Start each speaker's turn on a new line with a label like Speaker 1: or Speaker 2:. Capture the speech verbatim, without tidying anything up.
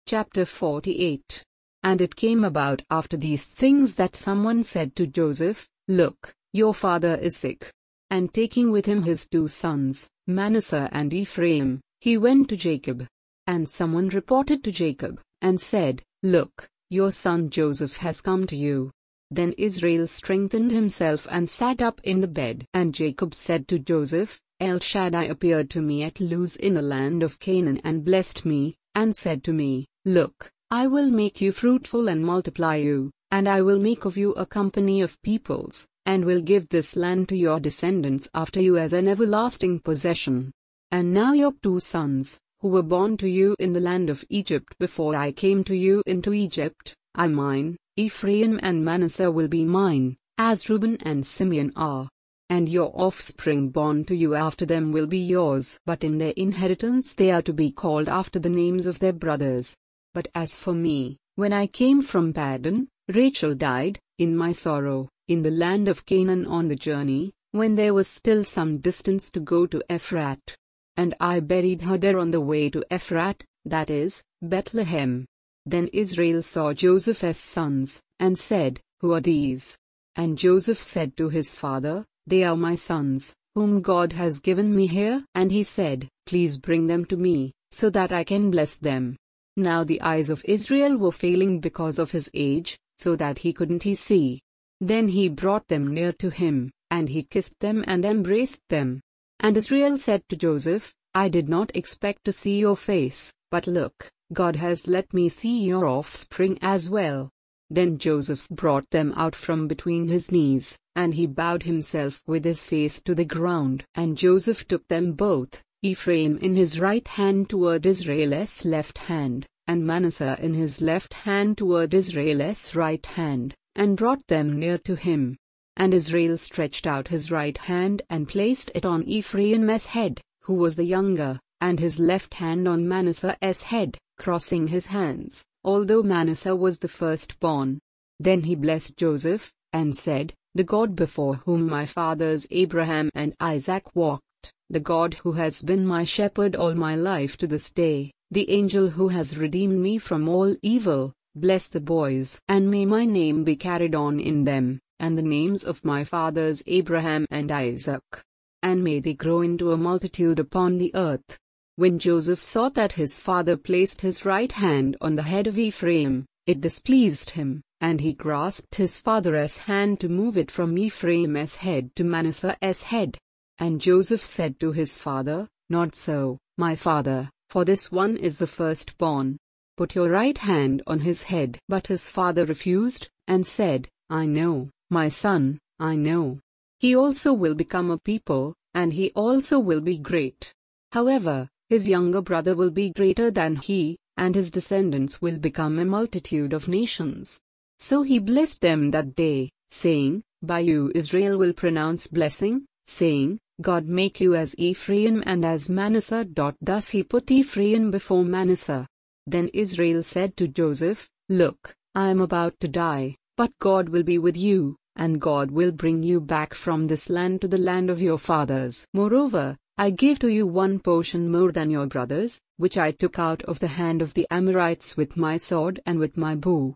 Speaker 1: Chapter forty-eight. And it came about after these things that someone said to Joseph, Look, your father is sick. And taking with him his two sons, Manasseh and Ephraim, he went to Jacob. And someone reported to Jacob, and said, Look, your son Joseph has come to you. Then Israel strengthened himself and sat up in the bed. And Jacob said to Joseph, El Shaddai appeared to me at Luz in the land of Canaan and blessed me, and said to me, Look, I will make you fruitful and multiply you, and I will make of you a company of peoples, and will give this land to your descendants after you as an everlasting possession. And now your two sons, who were born to you in the land of Egypt before I came to you into Egypt, are mine. Ephraim and Manasseh will be mine, as Reuben and Simeon are. And your offspring born to you after them will be yours. But in their inheritance they are to be called after the names of their brothers. But as for me, when I came from Paddan, Rachel died, in my sorrow, in the land of Canaan on the journey, when there was still some distance to go to Ephrat. And I buried her there on the way to Ephrat, that is, Bethlehem. Then Israel saw Joseph's sons, and said, Who are these? And Joseph said to his father, They are my sons, whom God has given me here. And he said, Please bring them to me, so that I can bless them. Now the eyes of Israel were failing because of his age, so that he couldn't he see. Then he brought them near to him, and he kissed them and embraced them. And Israel said to Joseph, I did not expect to see your face, but look, God has let me see your offspring as well. Then Joseph brought them out from between his knees, and he bowed himself with his face to the ground. And Joseph took them both, Ephraim in his right hand toward Israel's left hand, and Manasseh in his left hand toward Israel's right hand, and brought them near to him. And Israel stretched out his right hand and placed it on Ephraim's head, who was the younger, and his left hand on Manasseh's head, crossing his hands, although Manasseh was the firstborn. Then he blessed Joseph, and said, The God before whom my fathers Abraham and Isaac walked, the God who has been my shepherd all my life to this day, the angel who has redeemed me from all evil, bless the boys, and may my name be carried on in them, and the names of my fathers Abraham and Isaac. And may they grow into a multitude upon the earth. When Joseph saw that his father placed his right hand on the head of Ephraim, it displeased him, and he grasped his father's hand to move it from Ephraim's head to Manasseh's head. And Joseph said to his father, Not so, my father, for this one is the firstborn. Put your right hand on his head. But his father refused, and said, I know, my son, I know. He also will become a people, and he also will be great. However, his younger brother will be greater than he, and his descendants will become a multitude of nations. So he blessed them that day, saying, By you Israel will pronounce blessing, saying, God make you as Ephraim and as Manasseh. Thus he put Ephraim before Manasseh. Then Israel said to Joseph, Look, I am about to die, but God will be with you, and God will bring you back from this land to the land of your fathers. Moreover, I gave to you one portion more than your brothers, which I took out of the hand of the Amorites with my sword and with my bow.